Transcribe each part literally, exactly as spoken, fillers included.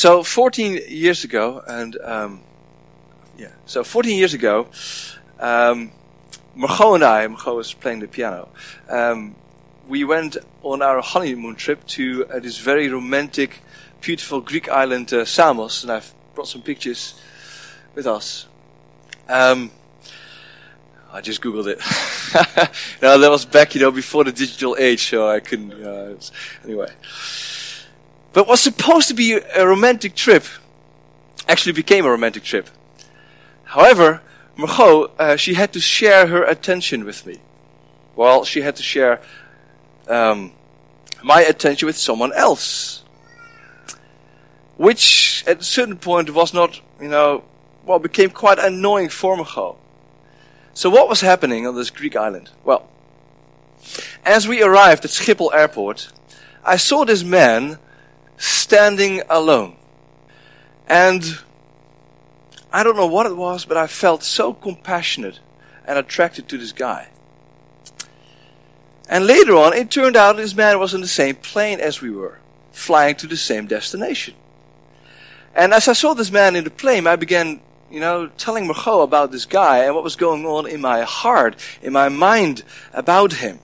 So fourteen years ago, and um, yeah, so fourteen years ago, um, Margot and I, Margot was playing the piano, um, we went on our honeymoon trip to uh, this very romantic, beautiful Greek island, uh, Samos, and I've brought some pictures with us. Um, I just googled it. No, that was back, you know, before the digital age, so I couldn't. Uh, it was, anyway. But what was supposed to be a romantic trip actually became a romantic trip. However, Margot, uh, she had to share her attention with me. Well, she had to share um, my attention with someone else. Which, at a certain point, was not, you know, well, became quite annoying for Margot. So what was happening on this Greek island? Well, as we arrived at Schiphol Airport, I saw this man standing alone. And I don't know what it was, but I felt so compassionate and attracted to this guy. And later on, it turned out this man was in the same plane as we were, flying to the same destination. And as I saw this man in the plane, I began, you know, telling Margot about this guy and what was going on in my heart, in my mind about him.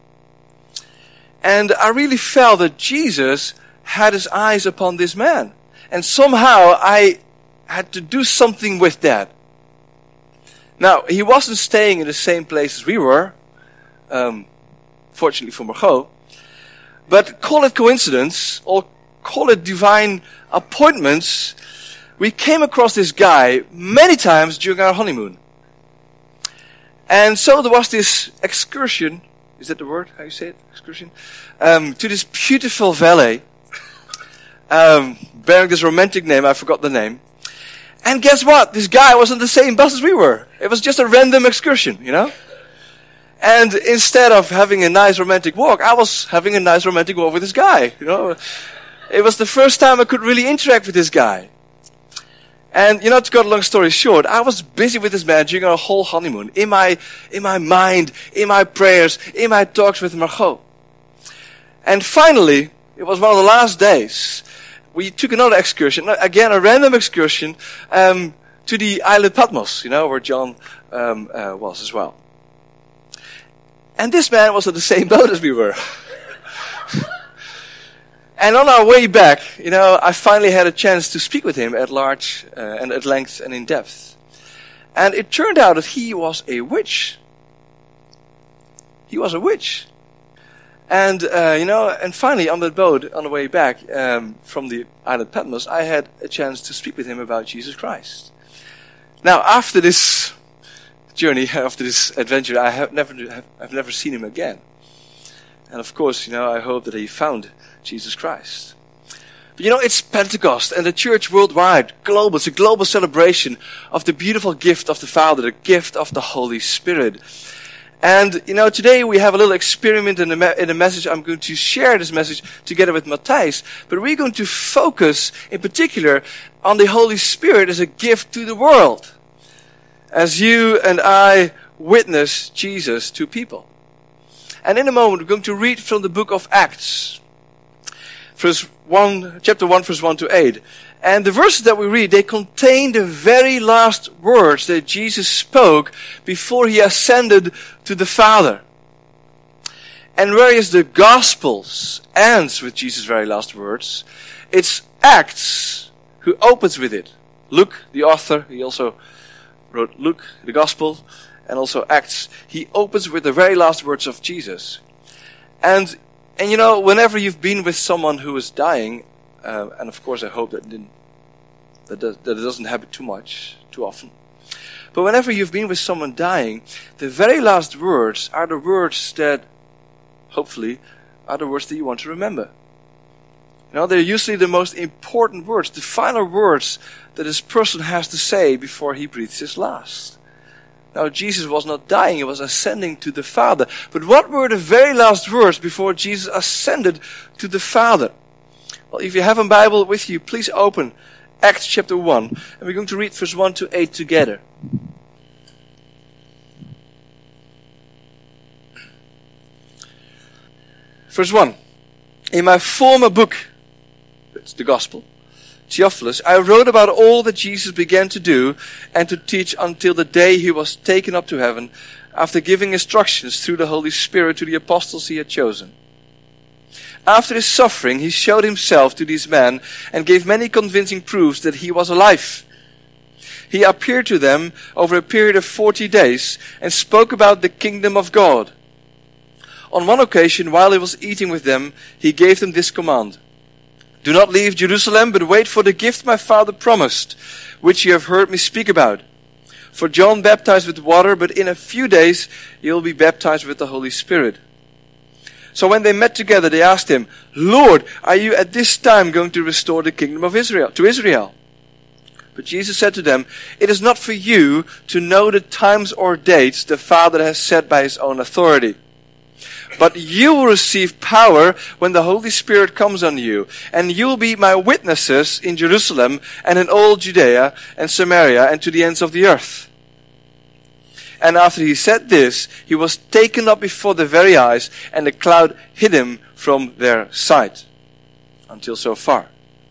And I really felt that Jesus had his eyes upon this man. And somehow I had to do something with that. Now, he wasn't staying in the same place as we were, um, fortunately for Margot. But call it coincidence, or call it divine appointments, we came across this guy many times during our honeymoon. And so there was this excursion, is that the word, how you say it, excursion? Um, to this beautiful valley, um, bearing this romantic name, I forgot the name. And guess what? This guy was on the same bus as we were. It was just a random excursion, you know? And instead of having a nice romantic walk, I was having a nice romantic walk with this guy, you know? It was the first time I could really interact with this guy. And, you know, to cut a long story short, I was busy with this man during our whole honeymoon. In my, in my mind, in my prayers, in my talks with Margot. And finally, it was one of the last days, we took another excursion, again a random excursion, um, to the island Patmos, you know, where John um, uh, was as well. And this man was on the same boat as we were. And on our way back, you know, I finally had a chance to speak with him at large uh, and at length and in depth. And it turned out that he was a witch. He was a witch. And, uh, you know, and finally on that boat, on the way back um, from the island Patmos, I had a chance to speak with him about Jesus Christ. Now, after this journey, after this adventure, I have never, have, I've never seen him again. And of course, you know, I hope that he found Jesus Christ. But you know, it's Pentecost and the church worldwide, global, it's a global celebration of the beautiful gift of the Father, the gift of the Holy Spirit. And, you know, today we have a little experiment in the, me- in the message. I'm going to share this message together with Matthijs. But we're going to focus, in particular, on the Holy Spirit as a gift to the world. As you and I witness Jesus to people. And in a moment, we're going to read from the book of Acts. Verse one, chapter one, verse one to eight. And the verses that we read, they contain the very last words that Jesus spoke before he ascended to the Father. And whereas the Gospels ends with Jesus' very last words, it's Acts who opens with it. Luke, the author, he also wrote Luke, the Gospel, and also Acts. He opens with the very last words of Jesus. And, and you know, whenever you've been with someone who is dying, uh, and of course I hope that, didn't, that, does, that it doesn't happen too much, too often. But whenever you've been with someone dying, the very last words are the words that, hopefully, are the words that you want to remember. You know, they're usually the most important words, the final words that this person has to say before he breathes his last. Now, Jesus was not dying, he was ascending to the Father. But what were the very last words before Jesus ascended to the Father? Well, if you have a Bible with you, please open Acts chapter one. And we're going to read verse one to eight together. Verse one. In my former book, it's the Gospel, Theophilus, I wrote about all that Jesus began to do and to teach until the day he was taken up to heaven, after giving instructions through the Holy Spirit to the apostles he had chosen. After his suffering, he showed himself to these men and gave many convincing proofs that he was alive. He appeared to them over a period of forty days and spoke about the kingdom of God. On one occasion, while he was eating with them, he gave them this command: Do not leave Jerusalem, but wait for the gift my Father promised, which you have heard me speak about. For John baptized with water, but in a few days you will be baptized with the Holy Spirit. So when they met together, they asked him, Lord, are you at this time going to restore the kingdom of Israel to Israel? But Jesus said to them, It is not for you to know the times or dates the Father has set by his own authority. But you will receive power when the Holy Spirit comes on you, and you will be my witnesses in Jerusalem and in all Judea and Samaria and to the ends of the earth. And after he said this, he was taken up before their very eyes, and the cloud hid him from their sight. Until so far.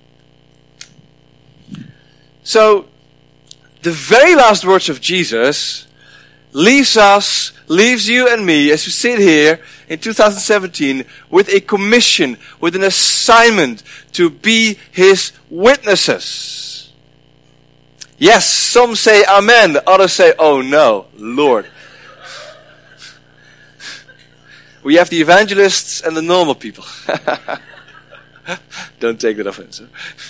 So, the very last words of Jesus leaves us, leaves you and me, as we sit here in two thousand seventeen, with a commission, with an assignment to be his witnesses. Yes, some say amen, others say, oh no, Lord. We have the evangelists and the normal people. Don't take that offensive.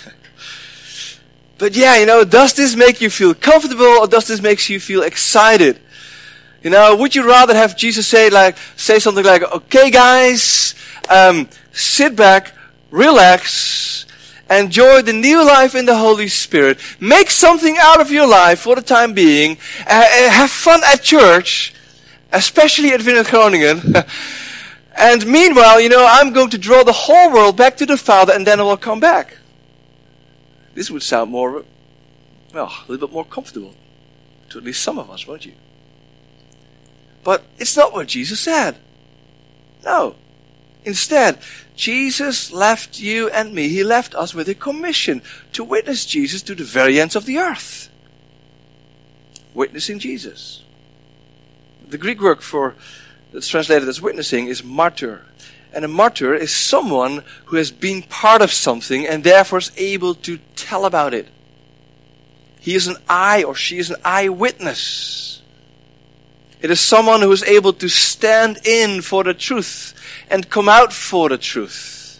But yeah, you know, does this make you feel comfortable, or does this make you feel excited? You know, would you rather have Jesus say like, say something like, okay guys, um, sit back, relax, enjoy the new life in the Holy Spirit, make something out of your life for the time being, uh, have fun at church, especially at Vineyard Groningen, and meanwhile, you know, I'm going to draw the whole world back to the Father, and then I will come back. This would sound more, well, a little bit more comfortable to at least some of us, won't you? But it's not what Jesus said. No. Instead, Jesus left you and me, he left us with a commission to witness Jesus to the very ends of the earth. Witnessing Jesus. The Greek word for that's translated as witnessing is martyr. And a martyr is someone who has been part of something and therefore is able to tell about it. He is an eye or she is an eyewitness. It is someone who is able to stand in for the truth and come out for the truth.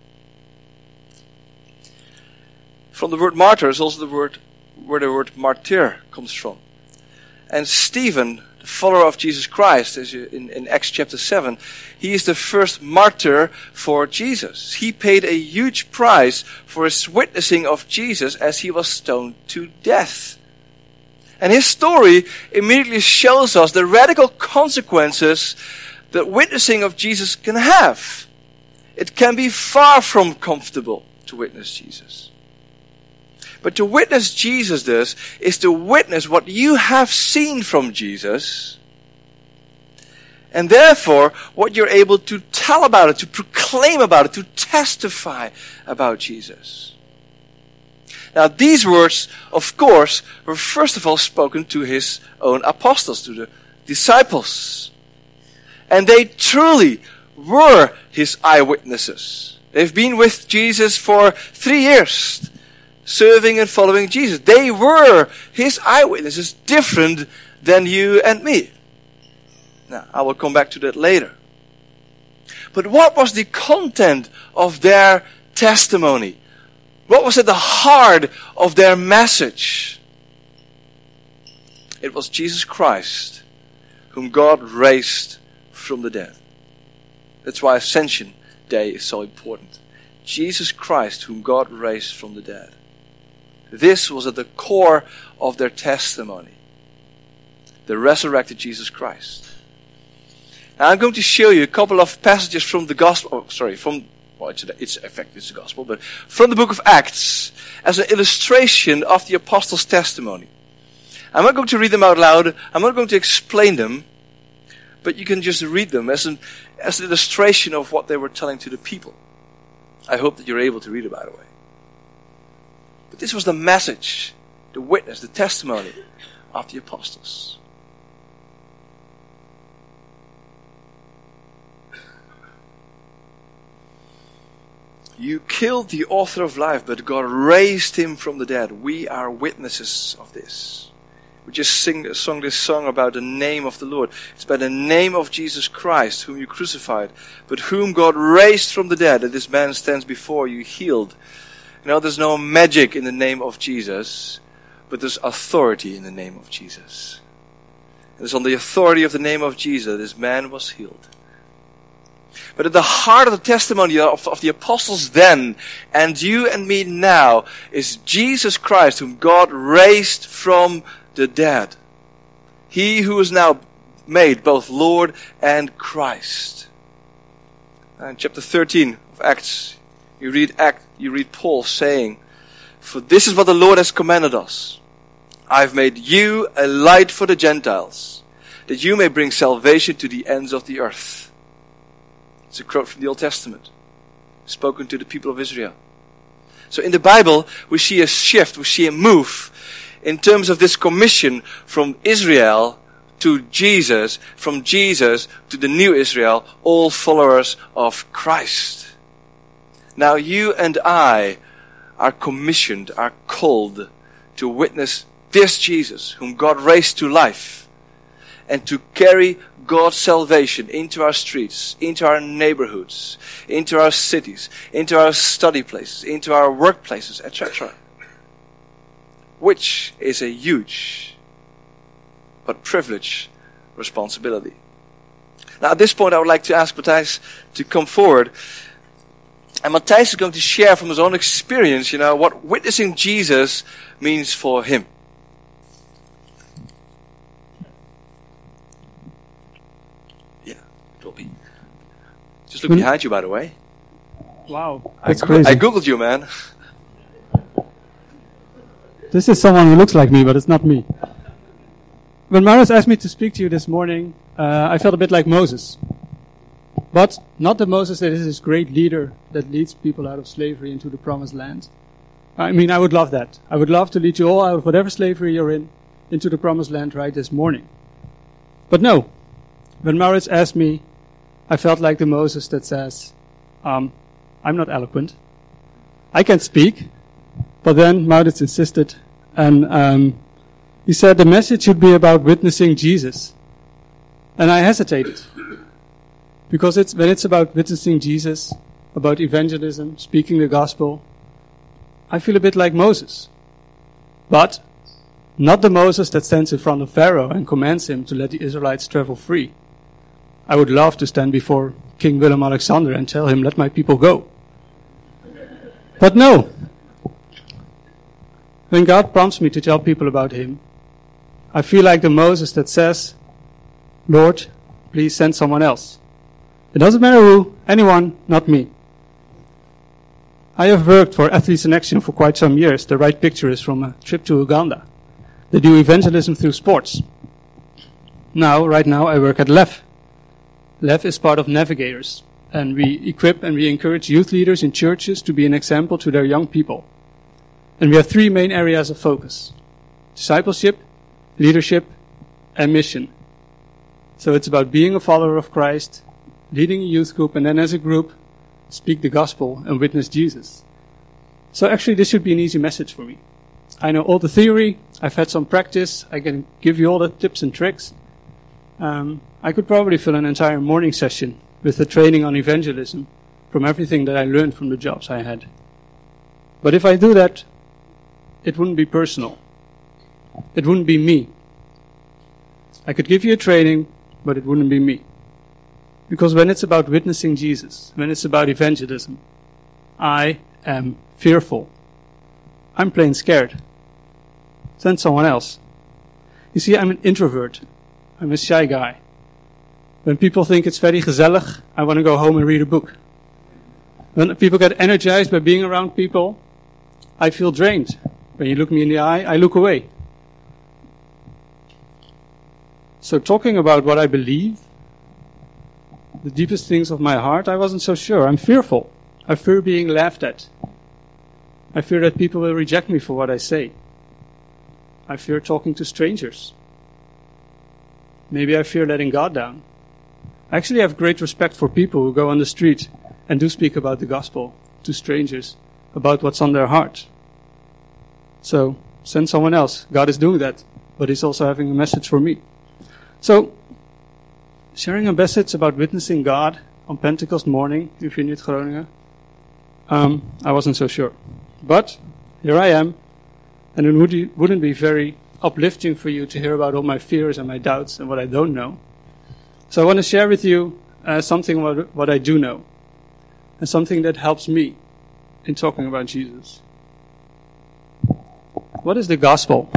From the word martyr is also the word where the word martyr comes from. And Stephen, the follower of Jesus Christ, as you, in, in Acts chapter seven, he is the first martyr for Jesus. He paid a huge price for his witnessing of Jesus as he was stoned to death. And his story immediately shows us the radical consequences that witnessing of Jesus can have. It can be far from comfortable to witness Jesus. But to witness Jesus, this is to witness what you have seen from Jesus, and therefore what you're able to tell about it, to proclaim about it, to testify about Jesus. Now these words, of course, were first of all spoken to his own apostles, to the disciples. And they truly were his eyewitnesses. They've been with Jesus for three years, serving and following Jesus. They were his eyewitnesses, different than you and me. Now, I will come back to that later. But what was the content of their testimony? What was at the heart of their message? It was Jesus Christ, whom God raised from the dead. That's why Ascension Day is so important. Jesus Christ, whom God raised from the dead. This was at the core of their testimony. The resurrected Jesus Christ. Now I'm going to show you a couple of passages from the Gospel, oh, sorry, from, well, it's, it's, in fact, it's the Gospel, but from the book of Acts as an illustration of the apostles' testimony. I'm not going to read them out loud. I'm not going to explain them, but you can just read them as an, as an illustration of what they were telling to the people. I hope that you're able to read it, by the way. But this was the message, the witness, the testimony of the apostles. You killed the author of life, but God raised him from the dead. We are witnesses of this. We just sing, sung this song about the name of the Lord. It's by the name of Jesus Christ, whom you crucified, but whom God raised from the dead, that this man stands before you healed. You know, there's no magic in the name of Jesus, but there's authority in the name of Jesus. It is on the authority of the name of Jesus that this man was healed. But at the heart of the testimony of, of the apostles then, and you and me now, is Jesus Christ, whom God raised from the dead. He who is now made both Lord and Christ. In chapter thirteen of Acts, you read Act, you read Paul saying, "For this is what the Lord has commanded us. I have made you a light for the Gentiles, that you may bring salvation to the ends of the earth." It's a quote from the Old Testament, spoken to the people of Israel. So in the Bible, we see a shift, we see a move in terms of this commission from Israel to Jesus, from Jesus to the new Israel, all followers of Christ. Now you and I are commissioned, are called to witness this Jesus, whom God raised to life, and to carry God's salvation into our streets, into our neighborhoods, into our cities, into our study places, into our workplaces, et cetera. Which is a huge but privileged responsibility. Now at this point I would like to ask Matthijs to come forward. And Matthijs is going to share from his own experience, you know, what witnessing Jesus means for him. Just look behind you, by the way. Wow, that's I, crazy. I googled you, man. This is someone who looks like me, but it's not me. When Maurits asked me to speak to you this morning, uh, I felt a bit like Moses. But not the Moses that is this great leader that leads people out of slavery into the promised land. I mean, I would love that. I would love to lead you all out of whatever slavery you're in into the promised land right this morning. But no, when Maurits asked me, I felt like the Moses that says, um, I'm not eloquent. I can speak. But then Maurits insisted, and um, he said the message should be about witnessing Jesus. And I hesitated. Because it's when it's about witnessing Jesus, about evangelism, speaking the gospel, I feel a bit like Moses. But not the Moses that stands in front of Pharaoh and commands him to let the Israelites travel free. I would love to stand before King Willem-Alexander and tell him, let my people go. But no. When God prompts me to tell people about him, I feel like the Moses that says, Lord, please send someone else. It doesn't matter who, anyone, not me. I have worked for Athletes in Action for quite some years. The right picture is from a trip to Uganda. They do evangelism through sports. Now, right now, I work at L E F. L E F is part of Navigators, and we equip and we encourage youth leaders in churches to be an example to their young people. And we have three main areas of focus: discipleship, leadership, and mission. So it's about being a follower of Christ, leading a youth group, and then as a group, speak the gospel and witness Jesus. So actually this should be an easy message for me. I know all the theory, I've had some practice, I can give you all the tips and tricks. Um, I could probably fill an entire morning session with the training on evangelism from everything that I learned from the jobs I had. But if I do that, it wouldn't be personal. It wouldn't be me. I could give you a training, but it wouldn't be me. Because when it's about witnessing Jesus, when it's about evangelism, I am fearful. I'm plain scared. Send someone else. You see, I'm an introvert. I'm a shy guy. When people think it's very gezellig, I want to go home and read a book. When people get energized by being around people, I feel drained. When you look me in the eye, I look away. So talking about what I believe, the deepest things of my heart, I wasn't so sure. I'm fearful. I fear being laughed at. I fear that people will reject me for what I say. I fear talking to strangers. Maybe I fear letting God down. I actually have great respect for people who go on the street and do speak about the gospel to strangers, about what's on their heart. So, send someone else. God is doing that, but He's also having a message for me. So, sharing a message about witnessing God on Pentecost morning in Vineyard Groningen, um, I wasn't so sure. But, here I am, and it would, wouldn't be very uplifting for you to hear about all my fears and my doubts and what I don't know. So I want to share with you uh, something what, what I do know, and something that helps me in talking about Jesus. What is the gospel?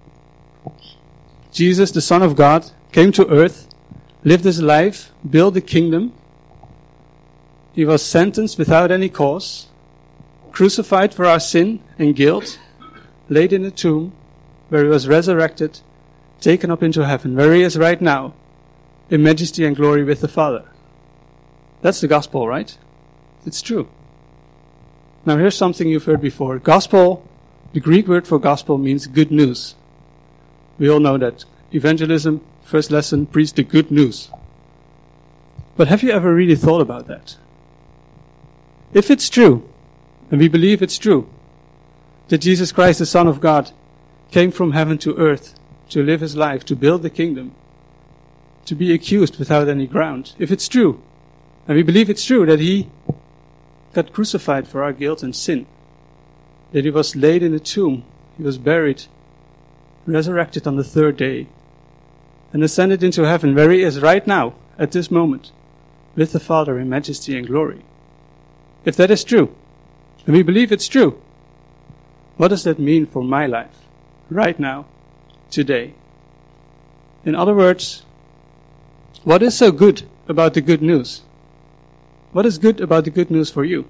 Jesus, the Son of God, came to earth, lived His life, built the kingdom. He was sentenced without any cause, crucified for our sin and guilt, laid in a tomb, where He was resurrected, taken up into heaven, where He is right now, in majesty and glory with the Father. That's the gospel, right? It's true. Now here's something you've heard before. Gospel, the Greek word for gospel means good news. We all know that. Evangelism, first lesson, preach the good news. But have you ever really thought about that? If it's true, and we believe it's true, that Jesus Christ, the Son of God, came from heaven to earth to live His life, to build the kingdom, to be accused without any ground. If it's true, and we believe it's true, that He got crucified for our guilt and sin, that He was laid in a tomb, He was buried, resurrected on the third day, and ascended into heaven, where He is right now, at this moment, with the Father in majesty and glory. If that is true, and we believe it's true, what does that mean for my life, right now, today? In other words, what is so good about the good news? What is good about the good news for you?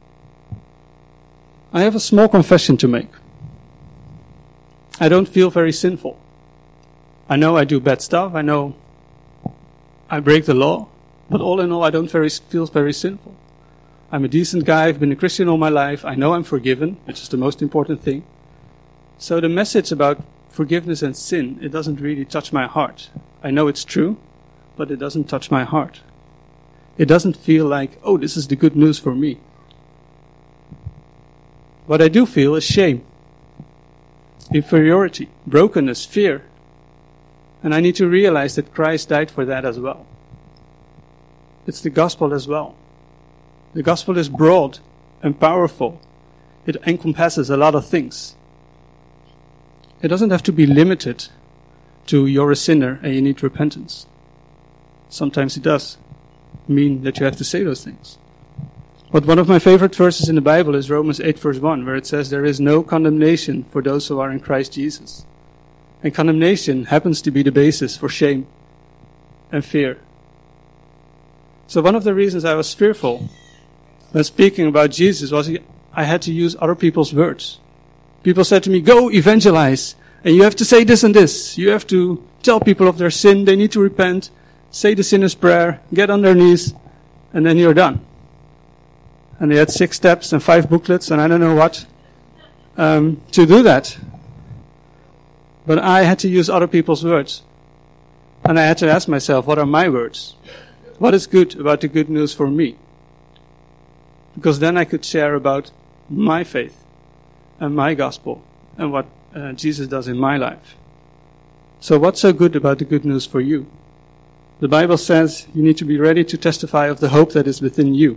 I have a small confession to make. I don't feel very sinful. I know I do bad stuff. I know I break the law. But all in all, I don't very, feel very sinful. I'm a decent guy. I've been a Christian all my life. I know I'm forgiven, which is the most important thing. So the message about forgiveness and sin, it doesn't really touch my heart. I know it's true, but it doesn't touch my heart. It doesn't feel like, oh, this is the good news for me. What I do feel is shame, inferiority, brokenness, fear. And I need to realize that Christ died for that as well. It's the gospel as well. The gospel is broad and powerful. It encompasses a lot of things. It doesn't have to be limited to you're a sinner and you need repentance. Sometimes it does mean that you have to say those things. But one of my favorite verses in the Bible is Romans eight verse one, where it says there is no condemnation for those who are in Christ Jesus. And condemnation happens to be the basis for shame and fear. So one of the reasons I was fearful when speaking about Jesus was I had to use other people's words. People said to me, go evangelize, and you have to say this and this. You have to tell people of their sin, they need to repent, say the sinner's prayer, get on their knees, and then you're done. And they had six steps and five booklets and I don't know what um, to do that. But I had to use other people's words. And I had to ask myself, what are my words? What is good about the good news for me? Because then I could share about my faith and my gospel and what uh, Jesus does in my life. So what's so good about the good news for you? The Bible says you need to be ready to testify of the hope that is within you.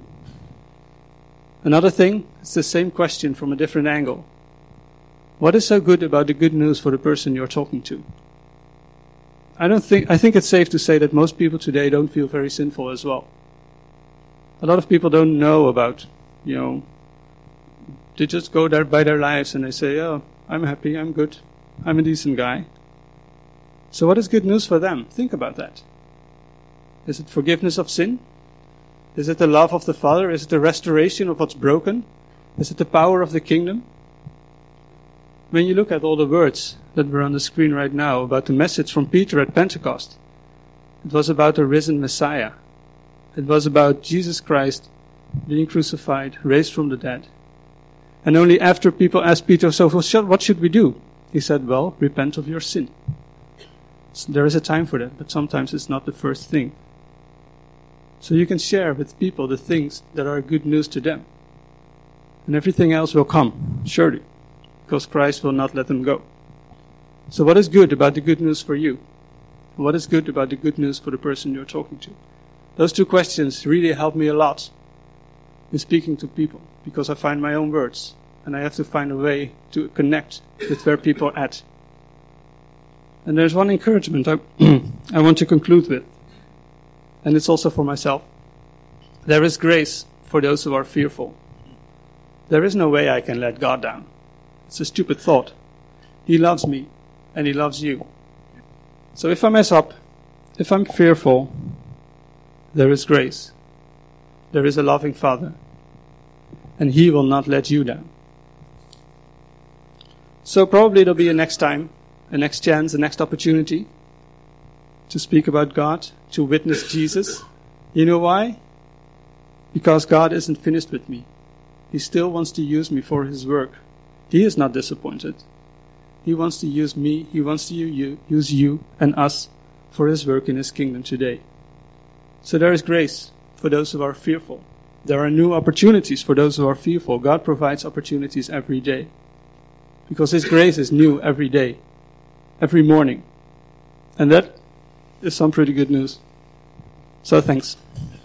Another thing, it's the same question from a different angle. What is so good about the good news for the person you're talking to? I don't think, I think it's safe to say that most people today don't feel very sinful as well. A lot of people don't know about, you know, they just go there by their lives and they say, oh, I'm happy, I'm good, I'm a decent guy. So what is good news for them? Think about that. Is it forgiveness of sin? Is it the love of the Father? Is it the restoration of what's broken? Is it the power of the kingdom? When you look at all the words that were on the screen right now about the message from Peter at Pentecost, it was about the risen Messiah. It was about Jesus Christ being crucified, raised from the dead. And only after people asked Peter, so what should we do? He said, well, repent of your sin. So there is a time for that, but sometimes it's not the first thing. So you can share with people the things that are good news to them. And everything else will come, surely, because Christ will not let them go. So what is good about the good news for you? What is good about the good news for the person you're talking to? Those two questions really help me a lot in speaking to people, because I find my own words, and I have to find a way to connect with where people are at. And there's one encouragement I, I want to conclude with, and it's also for myself. There is grace for those who are fearful. There is no way I can let God down. It's a stupid thought. He loves me, and He loves you. So if I mess up, if I'm fearful, there is grace. There is a loving Father, and He will not let you down. So probably there'll be a next time, a next chance, a next opportunity to speak about God, to witness Jesus. You know why? Because God isn't finished with me. He still wants to use me for His work. He is not disappointed. He wants to use me, He wants to use you and us for His work in His kingdom today. So there is grace for those who are fearful. There are new opportunities for those who are fearful. God provides opportunities every day, because His grace is new every day, every morning. And that is some pretty good news. So thanks.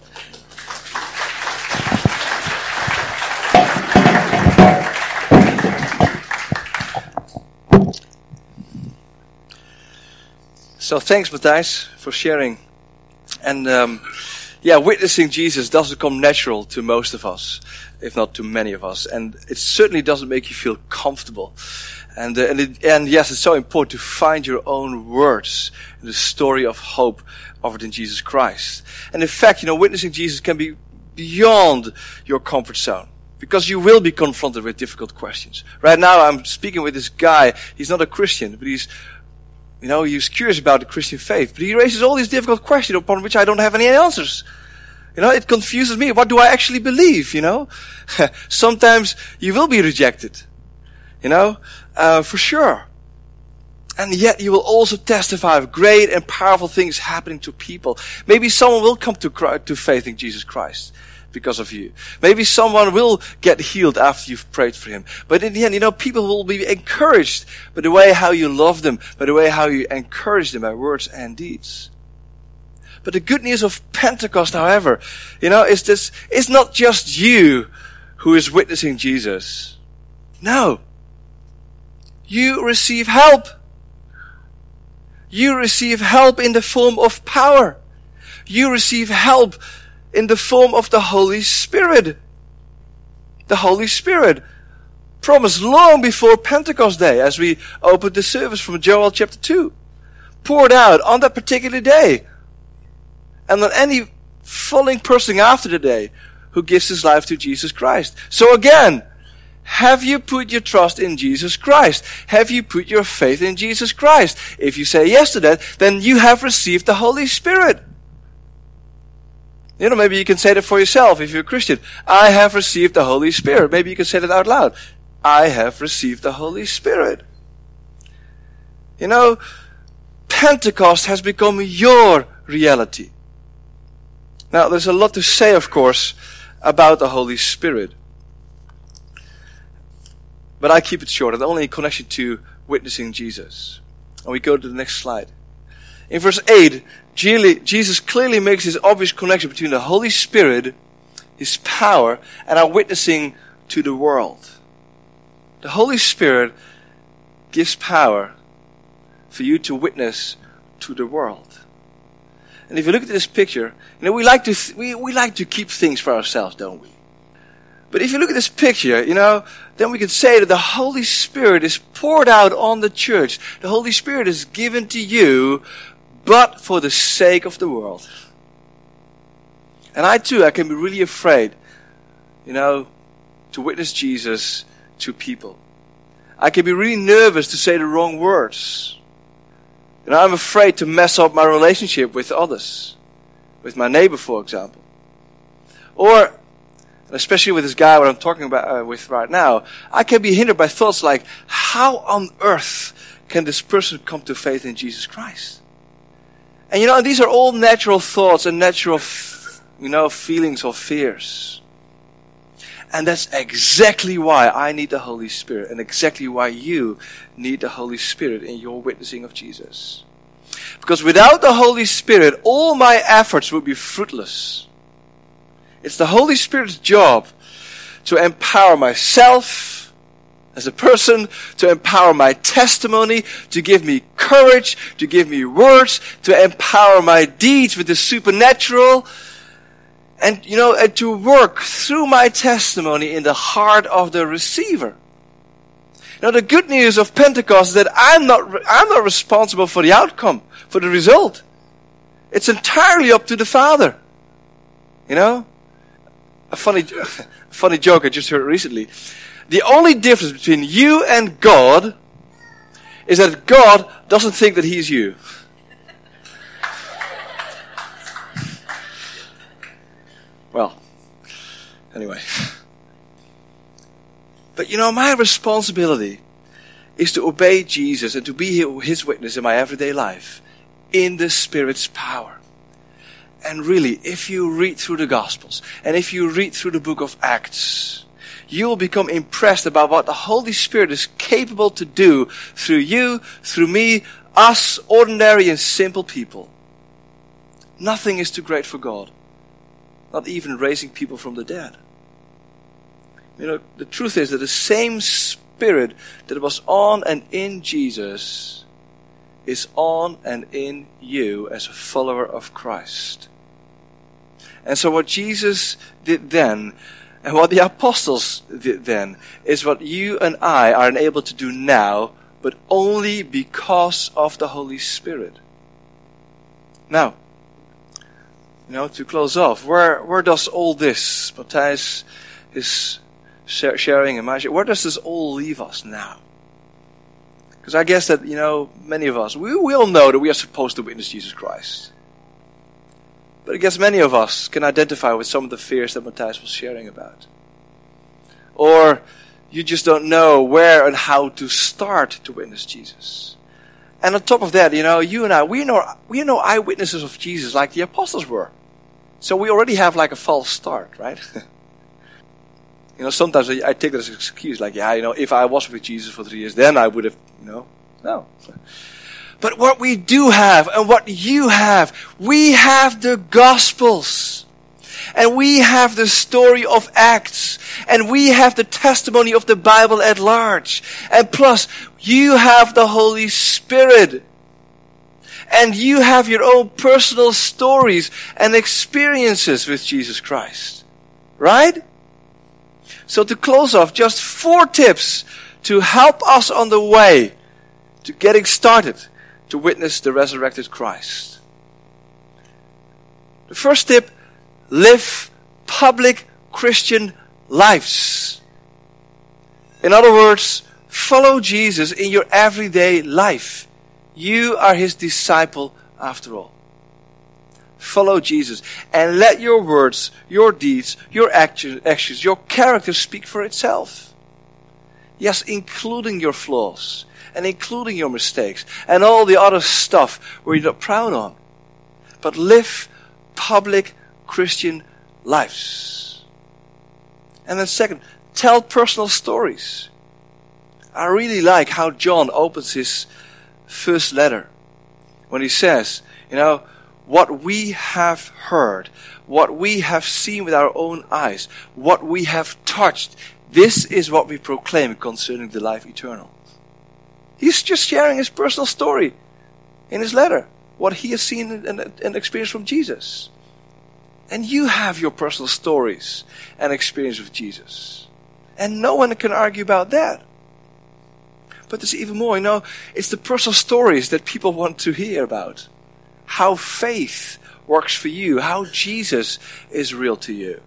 So thanks, Matthijs, for sharing. And um, yeah, witnessing Jesus doesn't come natural to most of us, if not to many of us. And it certainly doesn't make you feel comfortable. And uh, and, it, and yes, it's so important to find your own words in the story of hope offered in Jesus Christ. And in fact, you know, witnessing Jesus can be beyond your comfort zone, because you will be confronted with difficult questions. Right now, I'm speaking with this guy. He's not a Christian, but he's, you know, he's curious about the Christian faith. But he raises all these difficult questions upon which I don't have any answers. You know, it confuses me. What do I actually believe, you know? Sometimes you will be rejected. You know, uh, for sure. And yet you will also testify of great and powerful things happening to people. Maybe someone will come to Christ, to faith in Jesus Christ because of you. Maybe someone will get healed after you've prayed for him. But in the end, you know, people will be encouraged by the way how you love them, by the way how you encourage them by words and deeds. But the good news of Pentecost, however, you know, is this, it's not just you who is witnessing Jesus. No. You receive help. You receive help in the form of power. You receive help in the form of the Holy Spirit. The Holy Spirit, promised long before Pentecost Day, as we opened the service from Joel chapter two, poured out on that particular day, and on any following person after the day who gives his life to Jesus Christ. So again, have you put your trust in Jesus Christ? Have you put your faith in Jesus Christ? If you say yes to that, then you have received the Holy Spirit. You know, maybe you can say that for yourself if you're a Christian. I have received the Holy Spirit. Maybe you can say that out loud. I have received the Holy Spirit. You know, Pentecost has become your reality. Now, there's a lot to say, of course, about the Holy Spirit. But I keep it short, and only in connection to witnessing Jesus. And we go to the next slide. In verse eight, Jesus clearly makes this obvious connection between the Holy Spirit, His power, and our witnessing to the world. The Holy Spirit gives power for you to witness to the world. And if you look at this picture, you know, we like to th- we, we like to keep things for ourselves, don't we? But if you look at this picture, you know, then we can say that the Holy Spirit is poured out on the church. The Holy Spirit is given to you, but for the sake of the world. And I too, I can be really afraid, you know, to witness Jesus to people. I can be really nervous to say the wrong words. You know, I'm afraid to mess up my relationship with others. With my neighbor, for example. Or, especially with this guy what I'm talking about uh, with right now, I can be hindered by thoughts like, how on earth can this person come to faith in Jesus Christ? And you know, these are all natural thoughts and natural, f- you know, feelings or fears. And that's exactly why I need the Holy Spirit, and exactly why you need the Holy Spirit in your witnessing of Jesus. Because without the Holy Spirit, all my efforts would be fruitless. It's the Holy Spirit's job to empower myself as a person, to empower my testimony, to give me courage, to give me words, to empower my deeds with the supernatural, and, you know, and to work through my testimony in the heart of the receiver. Now, the good news of Pentecost is that I'm not, I'm not responsible for the outcome, for the result. It's entirely up to the Father. You know? A funny, a funny joke I just heard recently. The only difference between you and God is that God doesn't think that He's you. Well, anyway. But you know, my responsibility is to obey Jesus and to be His witness in my everyday life in the Spirit's power. And really, if you read through the Gospels, and if you read through the book of Acts, you will become impressed about what the Holy Spirit is capable to do through you, through me, us, ordinary and simple people. Nothing is too great for God. Not even raising people from the dead. You know, the truth is that the same Spirit that was on and in Jesus is on and in you as a follower of Christ. And so what Jesus did then, and what the apostles did then, is what you and I are enabled to do now, but only because of the Holy Spirit. Now, you know, to close off, where where does all this, Matthijs is sharing and my sharing, where does this all leave us now? Because I guess that, you know, many of us, we will know that we are supposed to witness Jesus Christ. But I guess many of us can identify with some of the fears that Matthijs was sharing about. Or you just don't know where and how to start to witness Jesus. And on top of that, you know, you and I, we know, we know eyewitnesses of Jesus like the apostles were. So we already have like a false start, right? You know, sometimes I, I take that as an excuse, like, yeah, you know, if I was with Jesus for three years, then I would have, you know, no. But what we do have, and what you have, we have the Gospels. And we have the story of Acts. And we have the testimony of the Bible at large. And plus, you have the Holy Spirit. And you have your own personal stories and experiences with Jesus Christ. Right? So to close off, just four tips to help us on the way to getting started to witness the resurrected Christ. The first tip, live public Christian lives. In other words, follow Jesus in your everyday life. You are His disciple after all. Follow Jesus and let your words, your deeds, your actions, your character speak for itself. Yes, including your flaws and including your mistakes and all the other stuff where you're not proud on. But live public Christian lives. And then second, tell personal stories. I really like how John opens his first letter when he says, you know, what we have heard, what we have seen with our own eyes, what we have touched, this is what we proclaim concerning the life eternal. He's just sharing his personal story in his letter, what he has seen and, and experienced from Jesus. And you have your personal stories and experience with Jesus. And no one can argue about that. But there's even more, you know, it's the personal stories that people want to hear about. How faith works for you, how Jesus is real to you.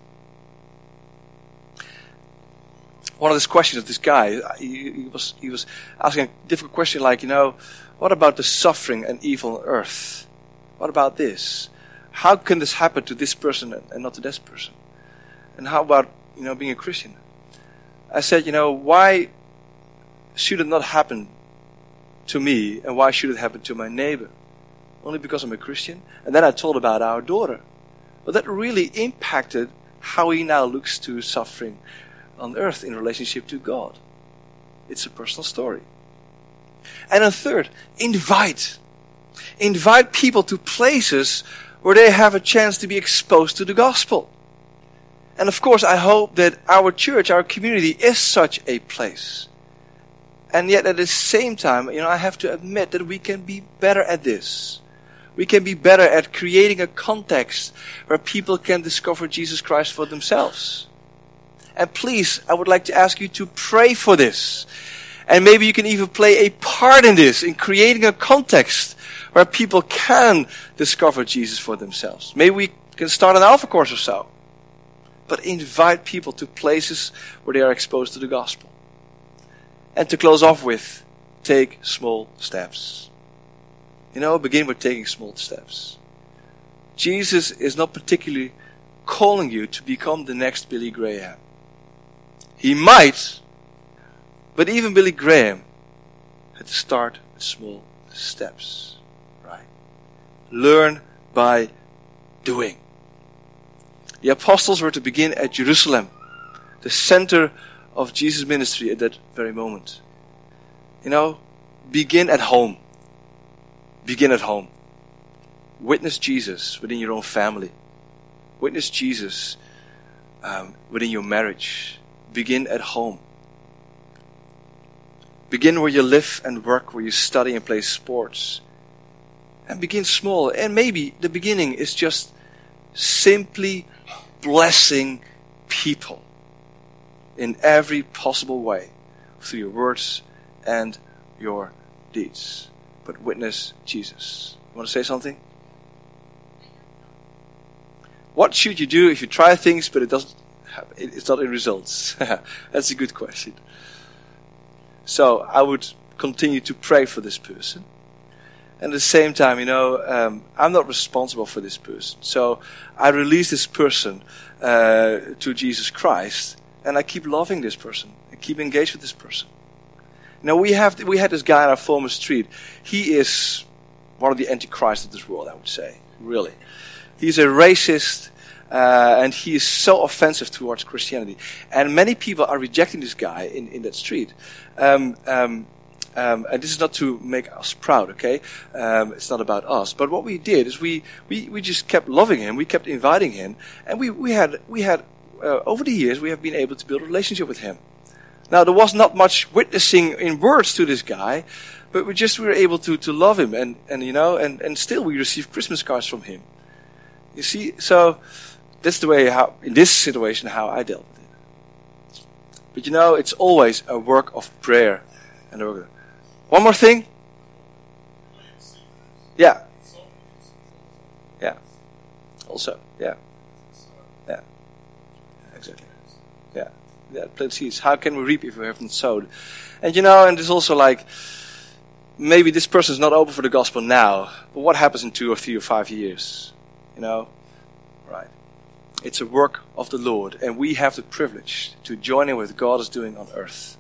One of these questions of this guy, he, he was he was asking a difficult question like, you know, what about the suffering and evil on earth? What about this? How can this happen to this person and not to this person? And how about, you know, being a Christian? I said, you know, why should it not happen to me, and why should it happen to my neighbor? Only because I'm a Christian? And then I told about our daughter. But that really impacted how he now looks to suffering on earth in relationship to God. It's a personal story. And then third, invite. Invite people to places where they have a chance to be exposed to the gospel. And of course, I hope that our church, our community is such a place. And yet at the same time, you know, I have to admit that we can be better at this. We can be better at creating a context where people can discover Jesus Christ for themselves. And please, I would like to ask you to pray for this. And maybe you can even play a part in this, in creating a context where people can discover Jesus for themselves. Maybe we can start an Alpha course or so. But invite people to places where they are exposed to the gospel. And to close off with, take small steps. You know, begin with taking small steps. Jesus is not particularly calling you to become the next Billy Graham. He might, but even Billy Graham had to start with small steps. Right? Learn by doing. The apostles were to begin at Jerusalem, the center of Jesus' ministry at that very moment. You know, begin at home. Begin at home. Witness Jesus within your own family. Witness Jesus um, within your marriage. Begin at home. Begin where you live and work, where you study and play sports. And begin small. And maybe the beginning is just simply blessing people in every possible way through your words and your deeds. But witness Jesus. You want to say something? What should you do if you try things but it doesn't happen? It's not in results. That's a good question. So I would continue to pray for this person. And at the same time, you know, um, I'm not responsible for this person. So I release this person uh, to Jesus Christ, and I keep loving this person. I keep engaged with this person. You know, we have we had this guy on our former street. He is one of the antichrists of this world, I would say. Really, he's a racist, uh, and he is so offensive towards Christianity. And many people are rejecting this guy in in that street. Um, um, Um, and this is not to make us proud, okay? Um, it's not about us. But what we did is we, we, we just kept loving him. We kept inviting him. And we, we had, we had uh, over the years, we have been able to build a relationship with him. Now, there was not much witnessing in words to this guy, but we just were able to, to love him. And, and you know, and, and still we receive Christmas cards from him. You see, so that's the way how, in this situation, how I dealt with it. But you know, it's always a work of prayer. And a work of One more thing? Yeah. Yeah. Also, yeah. Yeah. Exactly. Yeah. Yeah. Plant seeds. How can we reap if we haven't sowed? And you know, and there's also like, maybe this person is not open for the gospel now, but what happens in two or three or five years? You know? Right. It's a work of the Lord, and we have the privilege to join in what God is doing on earth.